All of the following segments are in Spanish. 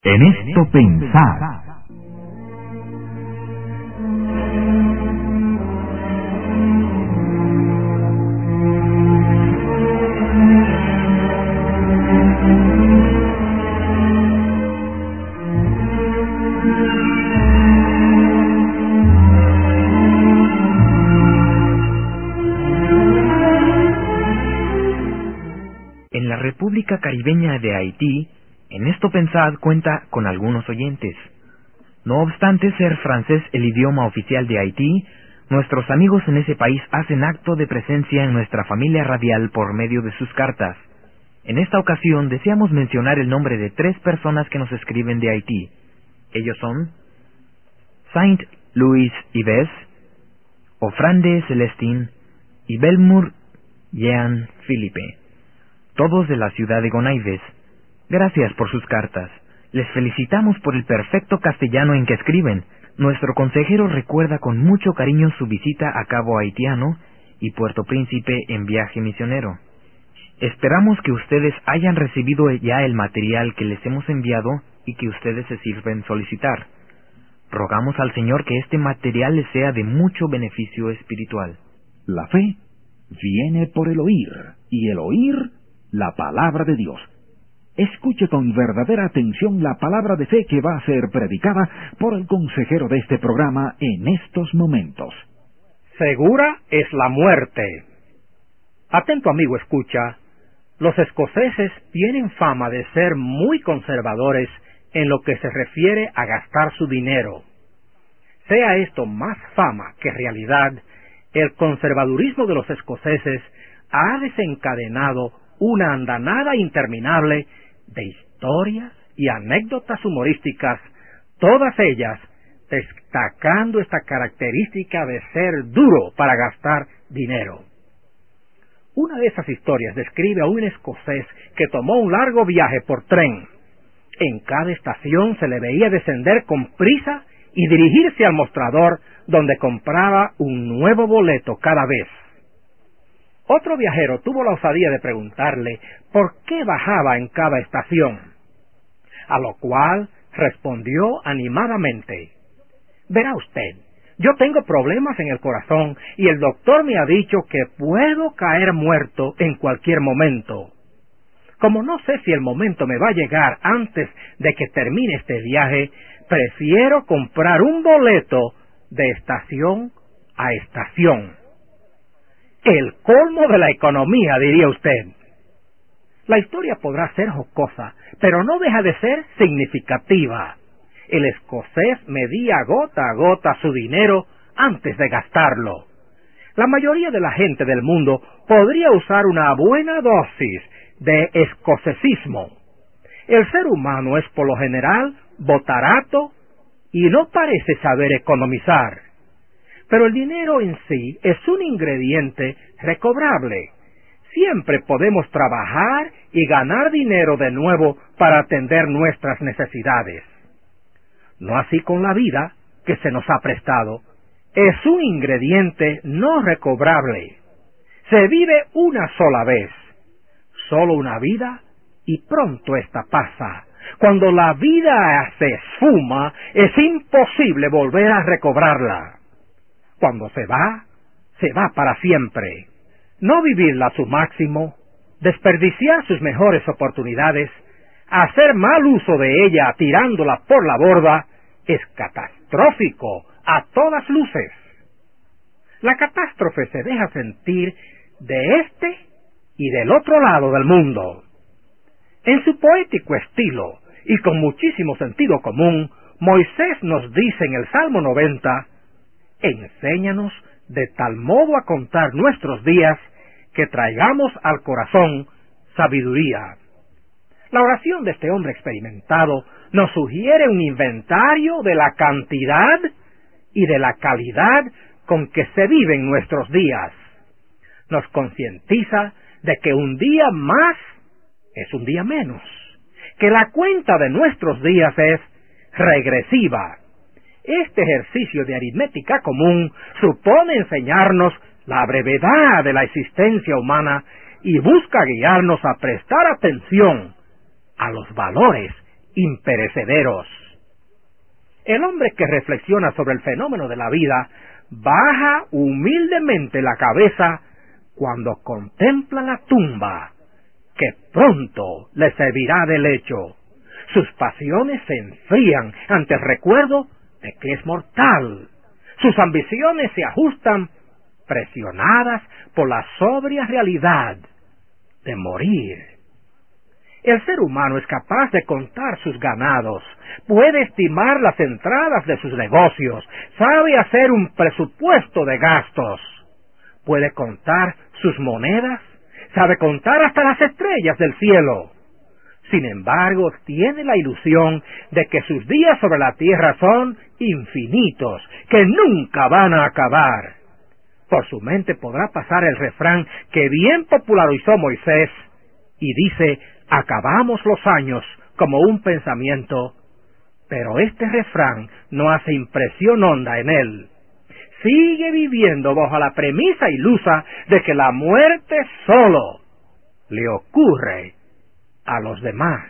En esto pensad. En la República Caribeña de Haití, En esto pensad cuenta con algunos oyentes. No obstante ser francés el idioma oficial de Haití, nuestros amigos en ese país hacen acto de presencia en nuestra familia radial por medio de sus cartas. En esta ocasión deseamos mencionar el nombre de 3 personas que nos escriben de Haití. Ellos son Saint Louis Yves, Ofrande Celestin y Belmour Jean Philippe, todos de la ciudad de Gonaives. Gracias por sus cartas. Les felicitamos por el perfecto castellano en que escriben. Nuestro consejero recuerda con mucho cariño su visita a Cabo Haitiano y Puerto Príncipe en viaje misionero. Esperamos que ustedes hayan recibido ya el material que les hemos enviado y que ustedes se sirven solicitar. Rogamos al Señor que este material les sea de mucho beneficio espiritual. La fe viene por el oír, y el oír la palabra de Dios. Escuche con verdadera atención la palabra de fe que va a ser predicada por el consejero de este programa en estos momentos. Segura es la muerte. Atento amigo, escucha. Los escoceses tienen fama de ser muy conservadores en lo que se refiere a gastar su dinero. Sea esto más fama que realidad, el conservadurismo de los escoceses ha desencadenado una andanada interminable de historias y anécdotas humorísticas, todas ellas destacando esta característica de ser duro para gastar dinero. Una de esas historias describe a un escocés que tomó un largo viaje por tren. En cada estación se le veía descender con prisa y dirigirse al mostrador donde compraba un nuevo boleto cada vez. Otro viajero tuvo la osadía de preguntarle por qué bajaba en cada estación, a lo cual respondió animadamente: «Verá usted, yo tengo problemas en el corazón y el doctor me ha dicho que puedo caer muerto en cualquier momento. Como no sé si el momento me va a llegar antes de que termine este viaje, prefiero comprar un boleto de estación a estación». El colmo de la economía, diría usted. La historia podrá ser jocosa, pero no deja de ser significativa. El escocés medía gota a gota su dinero antes de gastarlo. La mayoría de la gente del mundo podría usar una buena dosis de escocesismo. El ser humano es por lo general botarato y no parece saber economizar. Pero el dinero en sí es un ingrediente recobrable. Siempre podemos trabajar y ganar dinero de nuevo para atender nuestras necesidades. No así con la vida que se nos ha prestado. Es un ingrediente no recobrable. Se vive una sola vez. Solo una vida y pronto esta pasa. Cuando la vida se esfuma, es imposible volver a recobrarla. Cuando se va para siempre. No vivirla a su máximo, desperdiciar sus mejores oportunidades, hacer mal uso de ella tirándola por la borda, es catastrófico a todas luces. La catástrofe se deja sentir de este y del otro lado del mundo. En su poético estilo y con muchísimo sentido común, Moisés nos dice en el Salmo 90, «Enséñanos de tal modo a contar nuestros días que traigamos al corazón sabiduría». La oración de este hombre experimentado nos sugiere un inventario de la cantidad y de la calidad con que se viven nuestros días. Nos concientiza de que un día más es un día menos, que la cuenta de nuestros días es regresiva. Este ejercicio de aritmética común supone enseñarnos la brevedad de la existencia humana y busca guiarnos a prestar atención a los valores imperecederos. El hombre que reflexiona sobre el fenómeno de la vida baja humildemente la cabeza cuando contempla la tumba, que pronto le servirá de lecho. Sus pasiones se enfrían ante el recuerdo de que es mortal. Sus ambiciones se ajustan, presionadas por la sobria realidad de morir. El ser humano es capaz de contar sus ganados, puede estimar las entradas de sus negocios, sabe hacer un presupuesto de gastos, puede contar sus monedas, sabe contar hasta las estrellas del cielo. Sin embargo, tiene la ilusión de que sus días sobre la tierra son infinitos, que nunca van a acabar. Por su mente podrá pasar el refrán que bien popularizó Moisés, y dice: acabamos los años como un pensamiento, pero este refrán no hace impresión honda en él. Sigue viviendo bajo la premisa ilusa de que la muerte solo le ocurre a los demás.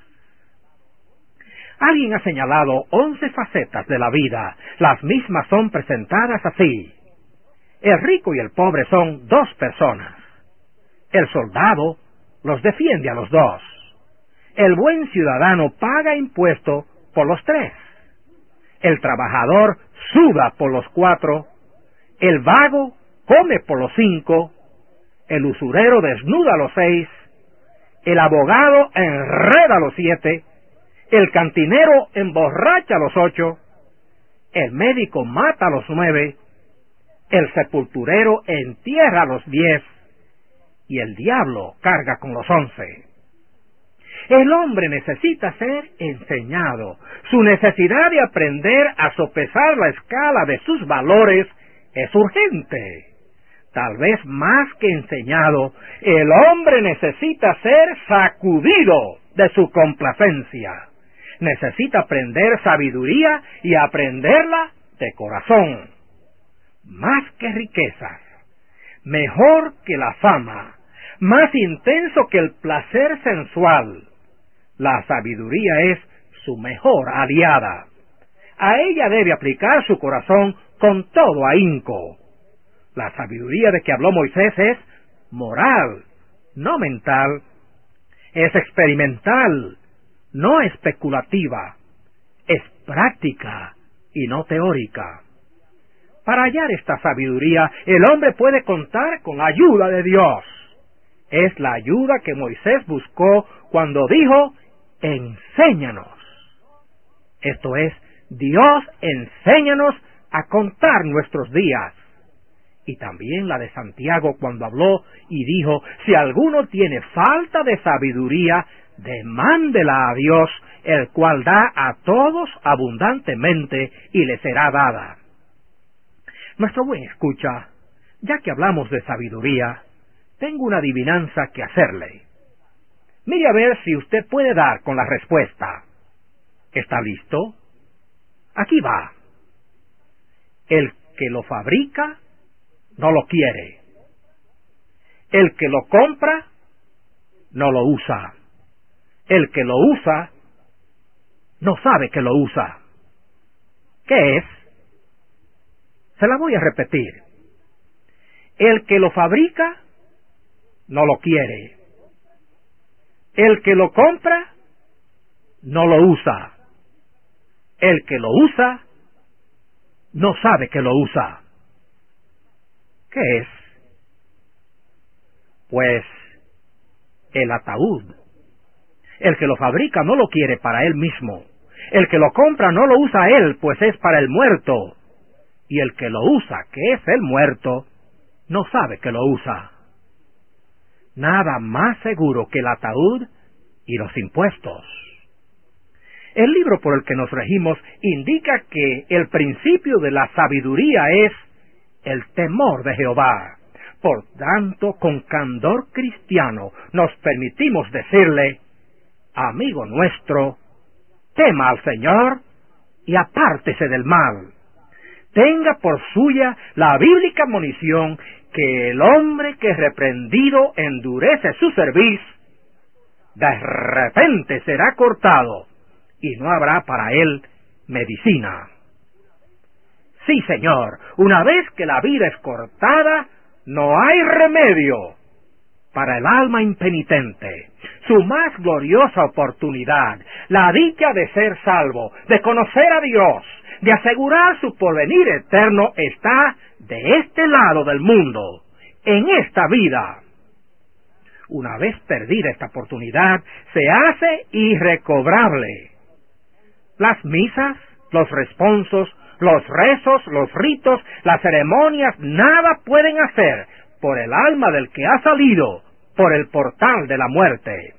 Alguien ha señalado 11 facetas de la vida. Las mismas son presentadas así. El rico y el pobre son dos personas. El soldado los defiende a los dos. El buen ciudadano paga impuesto por los tres. El trabajador suda por los cuatro. El vago come por los cinco. El usurero desnuda a los seis. El abogado enreda a los siete. El cantinero emborracha a los ocho. El médico mata a los 9. El sepulturero entierra a los 10. Y el diablo carga con los 11. El hombre necesita ser enseñado. Su necesidad de aprender a sopesar la escala de sus valores es urgente. Tal vez más que enseñado, el hombre necesita ser sacudido de su complacencia. Necesita aprender sabiduría y aprenderla de corazón. Más que riquezas, mejor que la fama, más intenso que el placer sensual, la sabiduría es su mejor aliada. A ella debe aplicar su corazón con todo ahínco. La sabiduría de que habló Moisés es moral, no mental. Es experimental, no especulativa. Es práctica y no teórica. Para hallar esta sabiduría, el hombre puede contar con la ayuda de Dios. Es la ayuda que Moisés buscó cuando dijo: enséñanos. Esto es, Dios, enséñanos a contar nuestros días. Y también la de Santiago cuando habló y dijo: si alguno tiene falta de sabiduría, demándela a Dios, el cual da a todos abundantemente y le será dada. Nuestro buen escucha, ya que hablamos de sabiduría, tengo una adivinanza que hacerle. Mire a ver si usted puede dar con la respuesta. ¿Está listo? Aquí va. El que lo fabrica no lo quiere. El que lo compra no lo usa. El que lo usa no sabe que lo usa. ¿Qué es? Se la voy a repetir. El que lo fabrica no lo quiere. El que lo compra no lo usa. El que lo usa no sabe que lo usa. ¿Qué es? Pues el ataúd. El que lo fabrica no lo quiere para él mismo. El que lo compra no lo usa él, pues es para el muerto. Y el que lo usa, que es el muerto, no sabe que lo usa. Nada más seguro que el ataúd y los impuestos. El libro por el que nos regimos indica que el principio de la sabiduría es el temor de Jehová. Por tanto, con candor cristiano nos permitimos decirle: amigo nuestro, tema al Señor y apártese del mal. Tenga por suya la bíblica admonición que el hombre que reprendido endurece su cerviz, de repente será cortado y no habrá para él medicina. Sí, Señor, una vez que la vida es cortada, no hay remedio para el alma impenitente. Su más gloriosa oportunidad, la dicha de ser salvo, de conocer a Dios, de asegurar su porvenir eterno, está de este lado del mundo, en esta vida. Una vez perdida esta oportunidad, se hace irrecobrable. Las misas, los responsos, los rezos, los ritos, las ceremonias, nada pueden hacer por el alma del que ha salido por el portal de la muerte.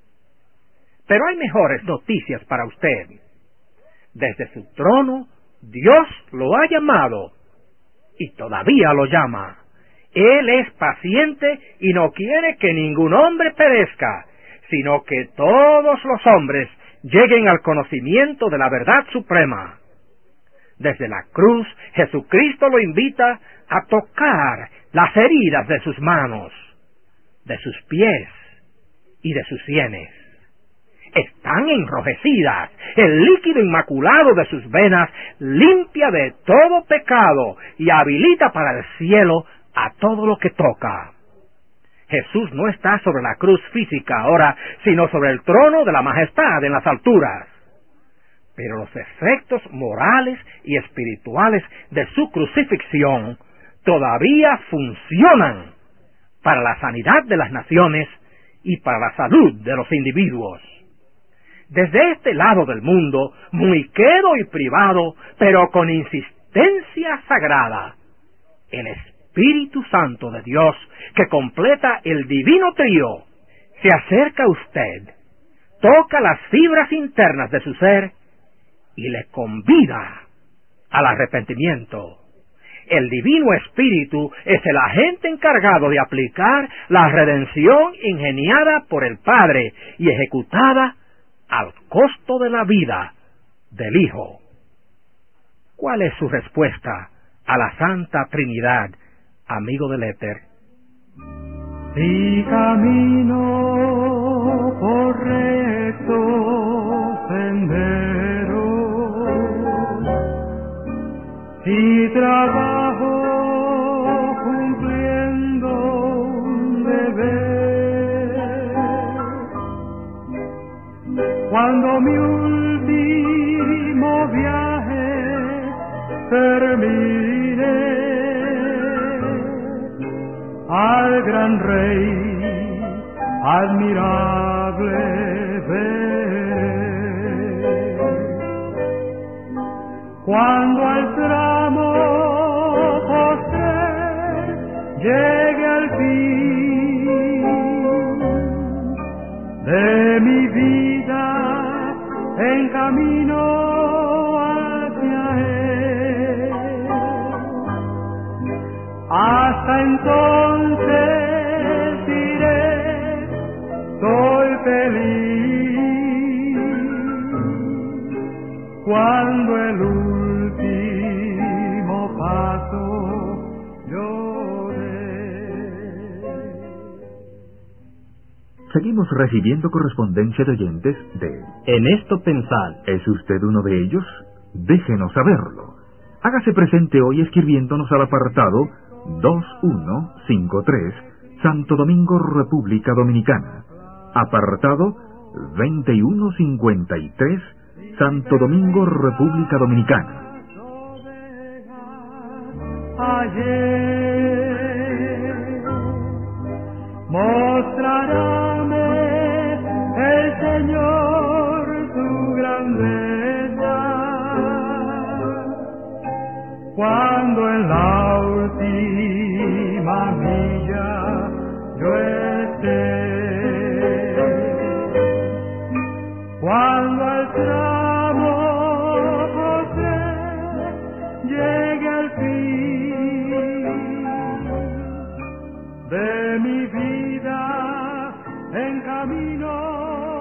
Pero hay mejores noticias para usted. Desde su trono, Dios lo ha llamado, y todavía lo llama. Él es paciente y no quiere que ningún hombre perezca, sino que todos los hombres lleguen al conocimiento de la verdad suprema. Desde la cruz, Jesucristo lo invita a tocar las heridas de sus manos, de sus pies y de sus sienes. Están enrojecidas, el líquido inmaculado de sus venas limpia de todo pecado y habilita para el cielo a todo lo que toca. Jesús no está sobre la cruz física ahora, sino sobre el trono de la majestad en las alturas. Pero los efectos morales y espirituales de su crucifixión todavía funcionan para la sanidad de las naciones y para la salud de los individuos. Desde este lado del mundo, muy quedo y privado, pero con insistencia sagrada, el Espíritu Santo de Dios, que completa el divino trío, se acerca a usted, toca las fibras internas de su ser y le convida al arrepentimiento. El Divino Espíritu es el agente encargado de aplicar la redención ingeniada por el Padre y ejecutada al costo de la vida del Hijo. ¿Cuál es su respuesta a la Santa Trinidad, amigo del éter? Si camino por recto sendero, si trabajo cumpliendo un deber, cuando mi último viaje termine, al gran Rey admirable ver. Cuando al tramo postrer llegue al fin de mi vida en camino hacia Él, hasta entonces diré, soy feliz, cuando el último paso yo dé. Seguimos recibiendo correspondencia de oyentes de En esto pensad. ¿Es usted uno de ellos? Déjenos saberlo. Hágase presente hoy escribiéndonos al apartado 2153, Santo Domingo, República Dominicana. Apartado 2153, Santo Domingo, República Dominicana. Ayer mostrarame el Señor su grandeza, cuando en la última milla yo esté, cuando al tramo postrer llegue al fin de mi vida en camino